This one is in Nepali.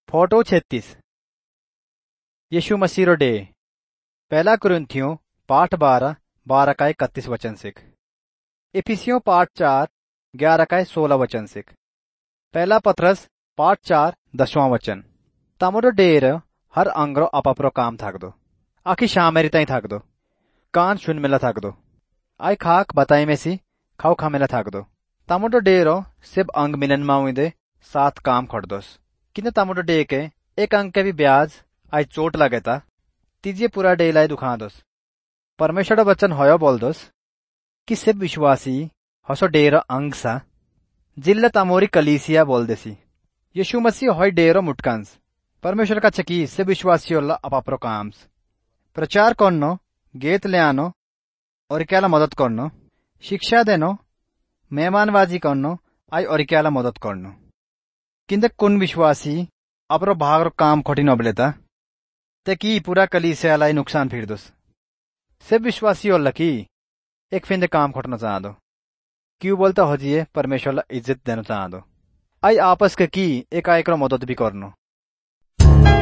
फोटो 36 यीशु मसीह रो डे। पहला कुरिन्थियों पाठ 12 का 31 वचन सिख। इफिसियों पाठ 4 11 का 16 वचन सिख। पहला पत्रस पाठ 4 10वां वचन। तमरो डेर हर अंगरो अपरो काम थाक दो। आखी शाम मेरी ताई थाक दो। कान सुन मिला थाक दो। आई खाक बताई में सी खाओ खा मिला थाक दो। तमरो डेरो सिर्फ अंग मिलन माऊ दे साथ काम खड़ दोस। किने तमरो डे के एक अंग के भी ब्याज आई चोट लगेता तीजिए पूरा डे लाई दुखा दोस। परमेश्वर वचन होयो बोल दोस कि सिर्फ विश्वासी हसो डेरो अंग सा जिल्ल तमोरी कलीसिया बोल देसी। यीशु मसीह होय डेरो मुटकांस। परमेश्वर का चकी सिर्फ विश्वासी होला अपरो काम्स प्रचार करनो, गेत ले आनो और क्या मदद करनो, शिक्षा देनो, मेहमानबाजी करनो आई और क्या मदद करनो। किंदे कुन विश्वासी अपरो भाग रो काम खोटी नबलेता ते की पूरा कलीसिया लाई नुकसान फिर दोस। सिर्फ विश्वासी होला की एक फिंदे काम खोटना चाह दो क्यों बोलता होजिए परमेश्वर ला इज्जत देना चाह दो आई आपस के की एक आयक रो मदद भी करनो।